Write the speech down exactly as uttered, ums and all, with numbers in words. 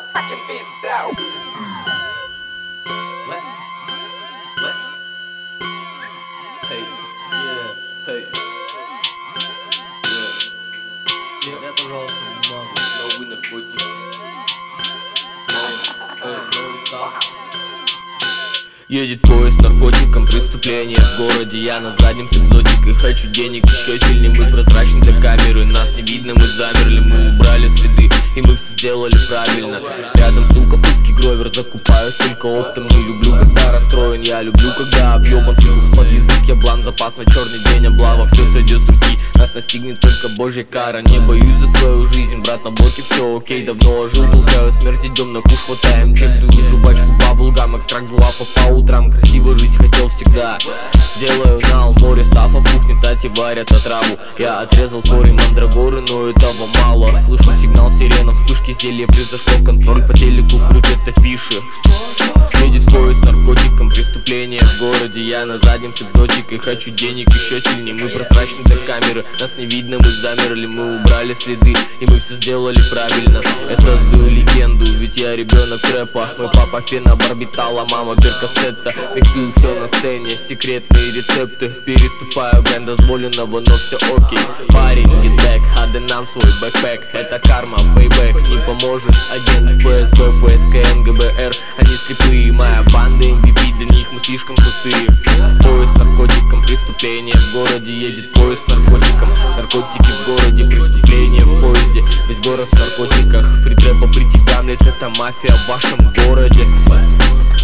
motherfucking beat, bro. What? What? Hey, yeah, hey. Yeah. Yeah, это, пожалуйста, бумагу. Новый наркотик. Новый, новый став. Едет поезд с наркотиком, преступление в городе. Я на заднем с экзотикой, хочу денег еще сильнее. Мы прозрачны для камеры, нас не видно, мы замерли. Мы убрали следы, и мы все сделали правильно. Рядом сука в тупке Гровер, закупаюсь только оптом. Не люблю, когда расстроен, я люблю, когда объебан. Слетел с под язык, я блан, запас на черный день, облава. Все сойдет с руки, нас настигнет только божья кара. Не боюсь за свою жизнь, брат, на блоке все окей. Давно ожил, толкаю смерть, идем на куш, хватаем чек. Дую жвачку, баблгам, экстракт гуапа по утрам. Красиво жить хотел всегда. Делаю на море стафа, в кухне тати варят отраву. Я отрезал корень мандрагоры, но этого мало. Слышу сигнал сирена, вспышки зелья, произошло контроль. По телеку крутят афиши. Едет поезд с наркотиком, преступление в городе. Я на заднем с экзотикой, хочу денег еще сильнее. Мы прозрачны для камеры, нас не видно, мы замерли. Мы убрали следы, и мы все сделали правильно. Я создаю легенду, ведь я ребенок рэпа. Мой папа фенобарбитала, мама перкассета. Миксую все на сцене, секретные рецепты. Переступаю грань дозволенного, но все окей. Парень, get back, отдай нам свой бэкпэк. Это карма, бэйбэк, не поможет. Агент ФСБ, ФСК, НГБР, они слепые. Моя банда эм ви пи, для них мы слишком крутые. Поезд с наркотиком, преступление в городе. Едет поезд с наркотиком, наркотики в городе, преступление в поезде. Весь город в наркотиках, фритрэпа прийти Гамлет, это мафия в вашем городе.